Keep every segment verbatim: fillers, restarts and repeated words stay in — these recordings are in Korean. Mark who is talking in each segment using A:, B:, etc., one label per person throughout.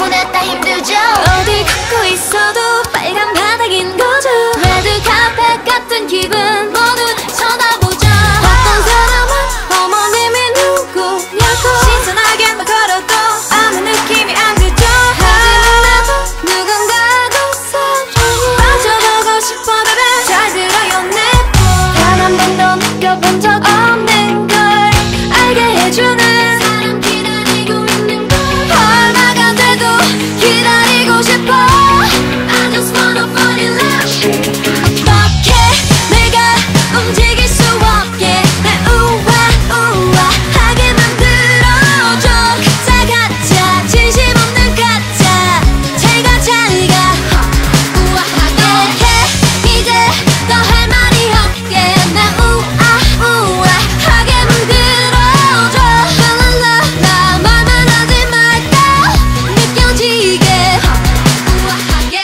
A: 보냈다 힘들죠.
B: 어디 걷고 있어도 빨간 바닥인 거죠.
A: 레드 카펫 같은 기분 모두 쳐다보죠.
B: 어떤 사람은 어머님이 누구냐고
A: 신선하게만 걸어도 아무 느낌이 안 들죠.
B: 하지만 나도 누군가하고 사랑해
A: 빠져보고 싶어 baby. 잘 들어요 내꿈.
B: 단 한 번도 느껴본 적 없는 걸 알게 해주는
A: 사람 기다리고 있는 걸
B: 얼마가 돼도 기다리고 싶어.
A: I just wanna fall in love.
B: 어떻게 내가 움직일 수 없게 날 우아우아하게 만들어줘. 가짜 가짜 진심 없는 가짜 제가 잘가 우아하게 해. 이제 더 할 말이 없게 날 우아우아하게 만들어줘. 랄랄라 말만 하지 말까 느껴지게 우아하게.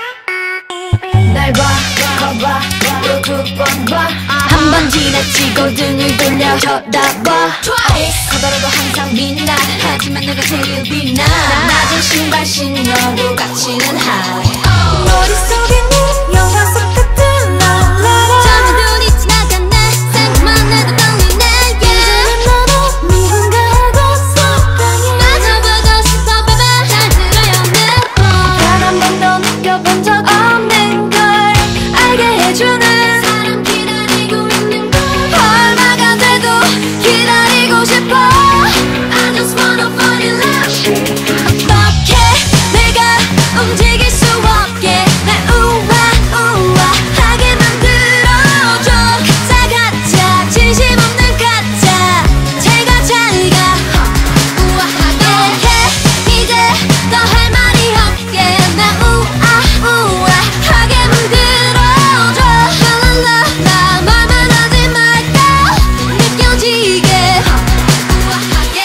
A: 날 봐, 봐봐, 또 두 번 봐.
B: 한 번 지나치고 등을 돌려 쳐다봐.
A: Twice 커다라도 항상 빛나. 하지만 내가 제일 빛나. 낮은 신발 신어도 가치는 high.
B: 머릿속에 네 영화 속 같은 랄라라.
A: 잠이 눈이 지나갔네. 생각만 해도 떨리네.
B: 이제는 나도 누군가하고 사랑해.
A: 빠져보고 싶어 baby. 잘 들어요 내꿈.
B: 단 한 번도 느껴본 적 없는 걸 알게 해주는
A: 사람 기다리고 있는 걸
B: 얼마가 돼도 기다리고 싶어.
A: I just wanna fall in love.
B: 어떻게 내가 움직일 수 없게 날 우아우아하게 만들어줘. 가짜 가짜 진심 없는 가짜 제가 잘가 우아하게 해. 이제 더 할 말이 없게 날 우아우아하게 만들어줘. 랄랄라 말만 하지 말까 느껴지게 우아하게.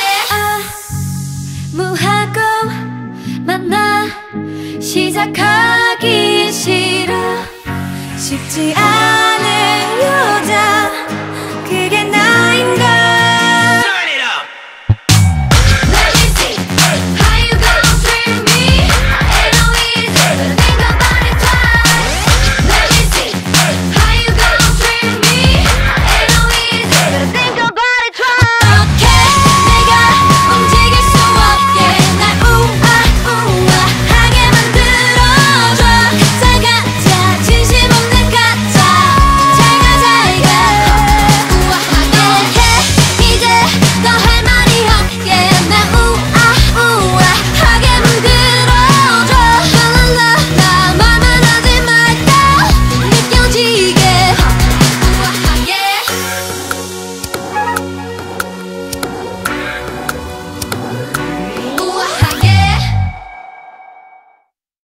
B: 무하고 만나 시작하기 싫어. 쉽지 않아